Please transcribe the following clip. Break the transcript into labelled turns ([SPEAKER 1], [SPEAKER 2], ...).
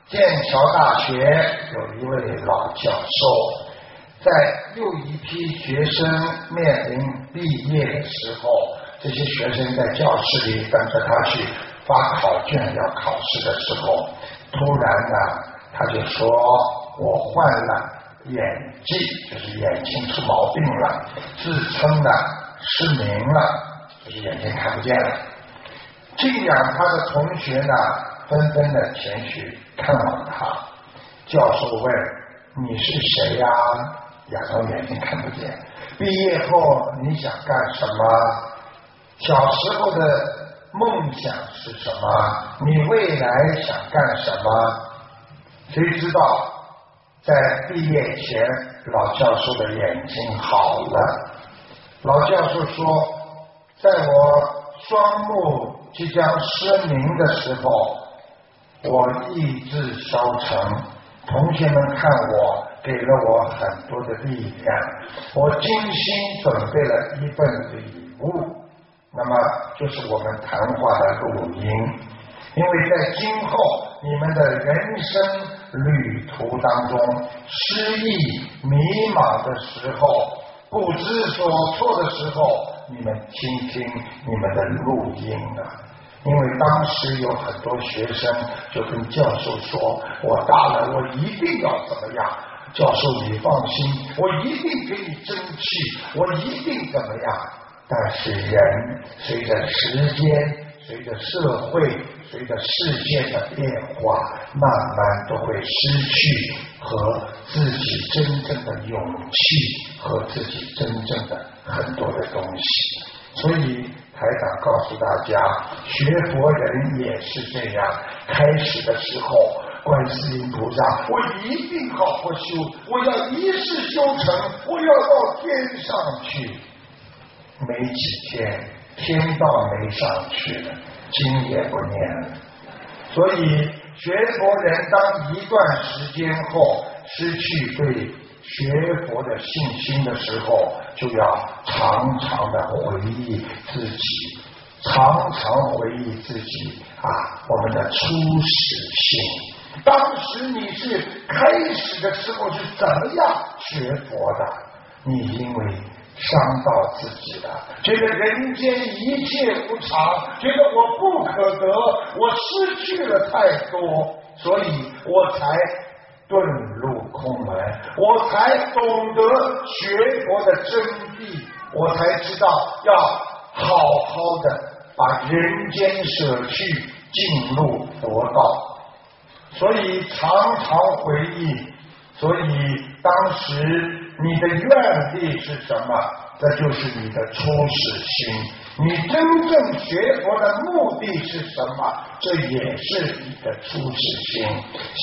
[SPEAKER 1] 剑桥大学有一位老教授，在又一批学生面临毕业的时候，这些学生在教室里等着他去发考卷要考试的时候，突然呢他就说我患了眼疾，就是眼睛出毛病了，自称呢失明了，就是眼睛看不见了。这样他的同学呢纷纷的前去看望他。教授问你是谁呀？亚当眼睛看不见，毕业后你想干什么？小时候的梦想是什么？你未来想干什么？谁知道在毕业前老教授的眼睛好了。老教授说，在我双目即将失明的时候，我意志消沉，同学们看我给了我很多的力量，我精心准备了一份礼物，那么就是我们谈话的录音。因为在今后你们的人生旅途当中，失意迷茫的时候，不知所措的时候，你们听听你们的录音啊。因为当时有很多学生就跟教授说，我大了我一定要怎么样，教授你放心，我一定给你争气，我一定怎么样。但是人随着时间，随着社会，随着世界的变化，慢慢都会失去和自己真正的勇气和自己真正的很多的东西。所以台长告诉大家，学佛人也是这样，开始的时候观世音菩萨，我一定好好修，我要一世修成，我要到天上去。没几天天道没上去了，经也不念了。所以学佛人当一段时间后失去对学佛的信心的时候，就要常常的回忆自己，常常回忆自己我们的初始性。当时你是开始的时候是怎么样学佛的？你因为伤到自己了，觉得人间一切无常，觉得我不可得，我失去了太多，所以我才遁入空门，我才懂得学佛的真谛，我才知道要好好的把人间舍去，进入佛道。所以常常回忆，所以当时你的愿力是什么？这就是你的初始心。你真正学佛的目的是什么？这也是你的初始心。